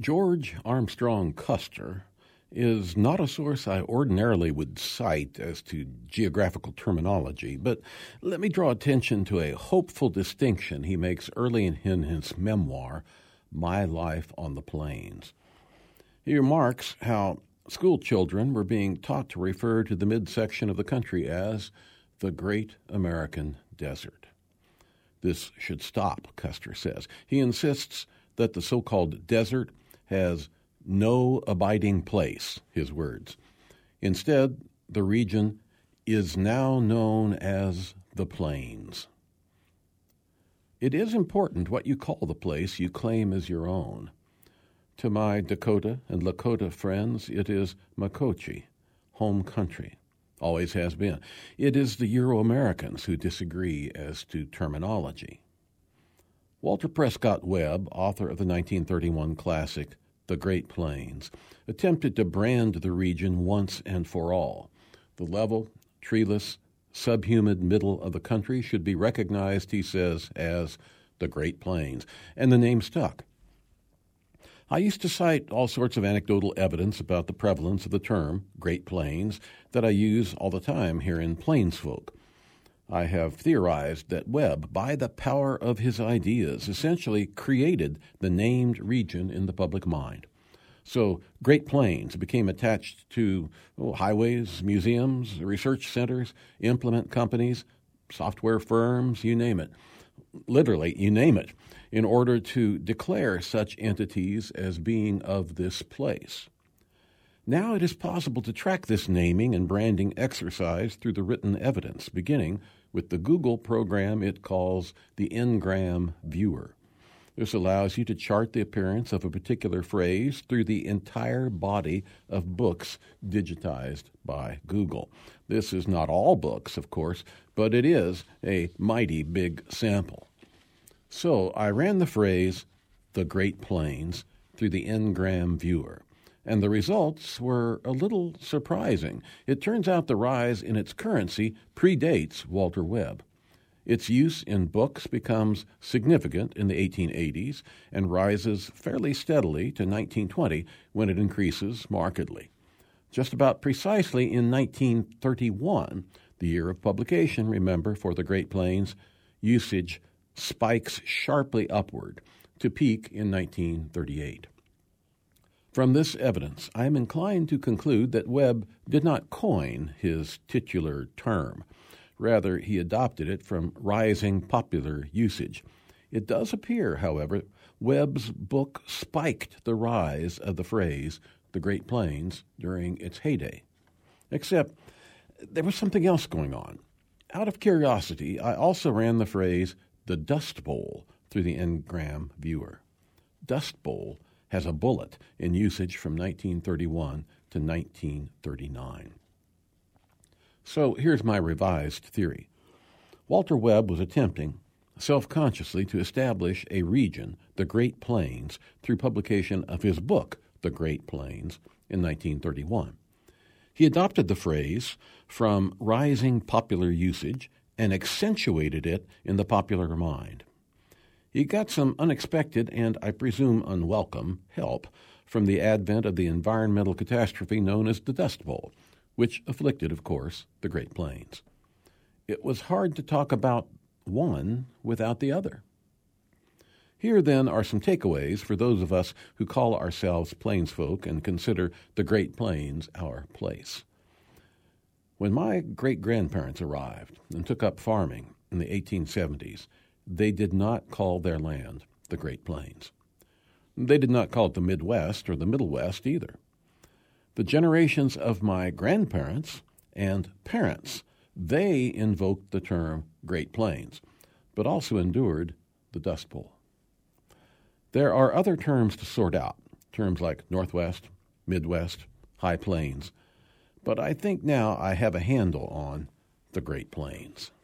George Armstrong Custer is not a source I ordinarily would cite as to geographical terminology, but let me draw attention to a hopeful distinction he makes early in his memoir, My Life on the Plains. He remarks how school children were being taught to refer to the midsection of the country as the Great American Desert. This should stop, Custer says. He insists that the so-called desert has no abiding place, his words. Instead, the region is now known as the Plains. It is important what you call the place you claim as your own. To my Dakota and Lakota friends, it is Makoche, home country. Always has been. It is the Euro-Americans who disagree as to terminology. Walter Prescott Webb, author of the 1931 classic The Great Plains, attempted to brand the region once and for all. The level, treeless, subhumid middle of the country should be recognized, he says, as the Great Plains, and the name stuck. I used to cite all sorts of anecdotal evidence about the prevalence of the term Great Plains that I use all the time here in Plainsfolk. I have theorized that Webb, by the power of his ideas, essentially created the named region in the public mind. So Great Plains became attached to highways, museums, research centers, implement companies, software firms, you name it. Literally, you name it, in order to declare such entities as being of this place. Now it is possible to track this naming and branding exercise through the written evidence, beginning with the Google program it calls the Ngram Viewer. This allows you to chart the appearance of a particular phrase through the entire body of books digitized by Google. This is not all books, of course, but it is a mighty big sample. So I ran the phrase, the Great Plains, through the Ngram Viewer, and the results were a little surprising. It turns out the rise in its currency predates Walter Webb. Its use in books becomes significant in the 1880s and rises fairly steadily to 1920 when it increases markedly. Just about precisely in 1931, the year of publication, remember, for the Great Plains, usage spikes sharply upward to peak in 1938. From this evidence, I am inclined to conclude that Webb did not coin his titular term. Rather, he adopted it from rising popular usage. It does appear, however, Webb's book spiked the rise of the phrase, the Great Plains, during its heyday. Except there was something else going on. Out of curiosity, I also ran the phrase, the Dust Bowl, through the Ngram Viewer. Dust Bowl has a bullet in usage from 1931 to 1939. So here's my revised theory. Walter Webb was attempting, self-consciously, to establish a region, the Great Plains, through publication of his book, The Great Plains, in 1931. He adopted the phrase from rising popular usage and accentuated it in the popular mind. He got some unexpected and, I presume, unwelcome help from the advent of the environmental catastrophe known as the Dust Bowl, which afflicted, of course, the Great Plains. It was hard to talk about one without the other. Here, then, are some takeaways for those of us who call ourselves plainsfolk and consider the Great Plains our place. When my great-grandparents arrived and took up farming in the 1870s, they did not call their land the Great Plains. They did not call it the Midwest or the Middle West either. The generations of my grandparents and parents, they invoked the term Great Plains, but also endured the Dust Bowl. There are other terms to sort out, terms like Northwest, Midwest, High Plains, but I think now I have a handle on the Great Plains.